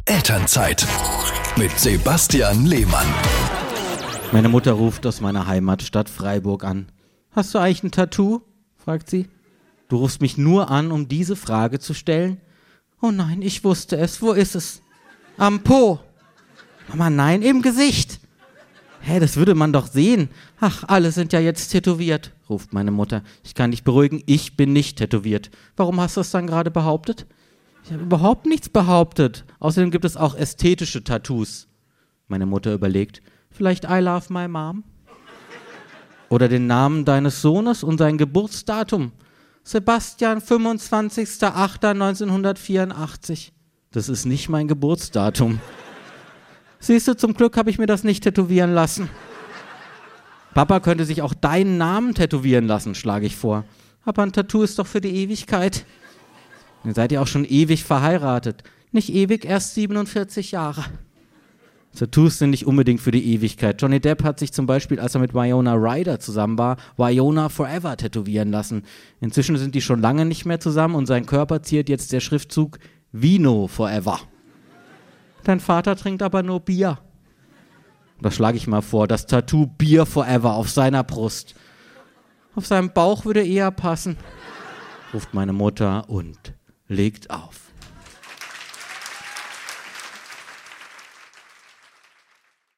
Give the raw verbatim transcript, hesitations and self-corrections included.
Elternzeit mit Sebastian Lehmann. Meine Mutter ruft aus meiner Heimatstadt Freiburg an. Hast du eigentlich ein Tattoo? Fragt sie. Du rufst mich nur an, um diese Frage zu stellen? Oh nein, ich wusste es. Wo ist es? Am Po. Mama, nein, im Gesicht. Hä, das würde man doch sehen. Ach, alle sind ja jetzt tätowiert, ruft meine Mutter. Ich kann dich beruhigen, ich bin nicht tätowiert. Warum hast du das dann gerade behauptet? Ich habe überhaupt nichts behauptet. Außerdem gibt es auch ästhetische Tattoos. Meine Mutter überlegt, vielleicht I love my mom? Oder den Namen deines Sohnes und sein Geburtsdatum. Sebastian, fünfundzwanzigster achter neunzehnhundertvierundachtzig. Das ist nicht mein Geburtsdatum. Siehst du, zum Glück habe ich mir das nicht tätowieren lassen. Papa könnte sich auch deinen Namen tätowieren lassen, schlage ich vor. Aber ein Tattoo ist doch für die Ewigkeit. Ihr seid ja auch schon ewig verheiratet. Nicht ewig, erst siebenundvierzig Jahre. Tattoos sind nicht unbedingt für die Ewigkeit. Johnny Depp hat sich zum Beispiel, als er mit Winona Ryder zusammen war, Winona Forever tätowieren lassen. Inzwischen sind die schon lange nicht mehr zusammen und sein Körper ziert jetzt der Schriftzug Vino Forever. Dein Vater trinkt aber nur Bier. Das schlage ich mal vor, das Tattoo Beer Forever auf seiner Brust. Auf seinem Bauch würde eher passen, ruft meine Mutter und legt auf.